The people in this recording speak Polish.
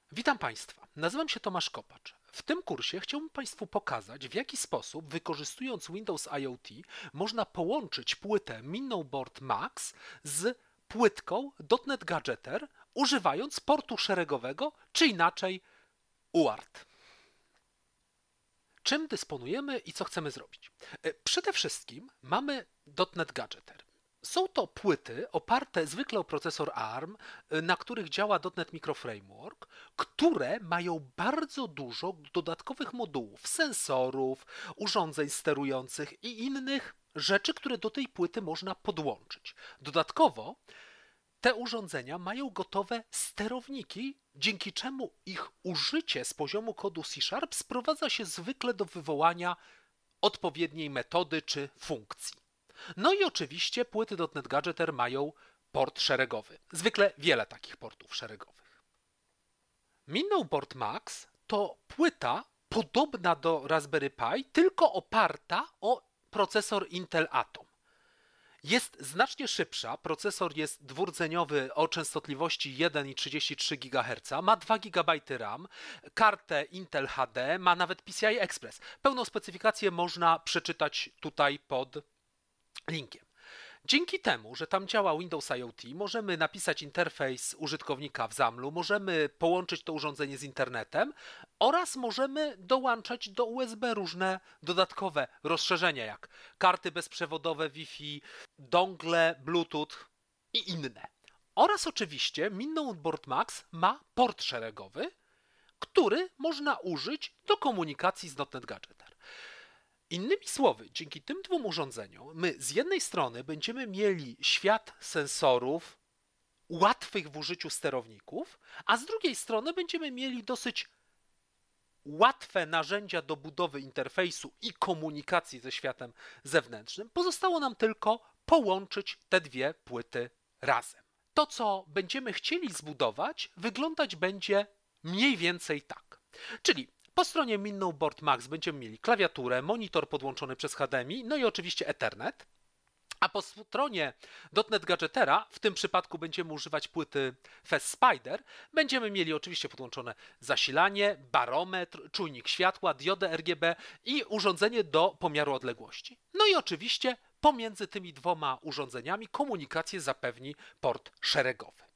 Witam Państwa, nazywam się Tomasz Kopacz. W tym kursie chciałbym Państwu pokazać, w jaki sposób, wykorzystując Windows IoT, można połączyć płytę Minnowboard Max z płytką .NET Gadgeter, używając portu szeregowego, czy inaczej UART. Czym dysponujemy i co chcemy zrobić? Przede wszystkim mamy .NET Gadgeter. Są to płyty oparte zwykle o procesor ARM, na których działa .NET Micro Framework, które mają bardzo dużo dodatkowych modułów, sensorów, urządzeń sterujących i innych rzeczy, które do tej płyty można podłączyć. Dodatkowo te urządzenia mają gotowe sterowniki, dzięki czemu ich użycie z poziomu kodu C# sprowadza się zwykle do wywołania odpowiedniej metody czy funkcji. No i oczywiście płyty .NET Gadgeter mają port szeregowy. Zwykle wiele takich portów szeregowych. Minnowboard Max to płyta podobna do Raspberry Pi, tylko oparta o procesor Intel Atom. Jest znacznie szybsza, procesor jest dwurdzeniowy o częstotliwości 1,33 GHz, ma 2 GB RAM, kartę Intel HD, ma nawet PCI Express. Pełną specyfikację można przeczytać tutaj pod linkiem. Dzięki temu, że tam działa Windows IoT, możemy napisać interfejs użytkownika w XAML-u, możemy połączyć to urządzenie z internetem oraz możemy dołączać do USB różne dodatkowe rozszerzenia, jak karty bezprzewodowe Wi-Fi, dongle, Bluetooth i inne. Oraz oczywiście Minnowboard Max ma port szeregowy, który można użyć do komunikacji z .NET Gadgeter. Innymi słowy, dzięki tym dwóm urządzeniom my z jednej strony będziemy mieli świat sensorów, łatwych w użyciu sterowników, a z drugiej strony będziemy mieli dosyć łatwe narzędzia do budowy interfejsu i komunikacji ze światem zewnętrznym. Pozostało nam tylko połączyć te dwie płyty razem. To, co będziemy chcieli zbudować, wyglądać będzie mniej więcej tak. Czyli po stronie Minnowboard Max będziemy mieli klawiaturę, monitor podłączony przez HDMI, no i oczywiście Ethernet. A po stronie .NET Gadgetera, w tym przypadku będziemy używać płyty Fast Spider, będziemy mieli oczywiście podłączone zasilanie, barometr, czujnik światła, diodę RGB i urządzenie do pomiaru odległości. No i oczywiście pomiędzy tymi dwoma urządzeniami komunikację zapewni port szeregowy.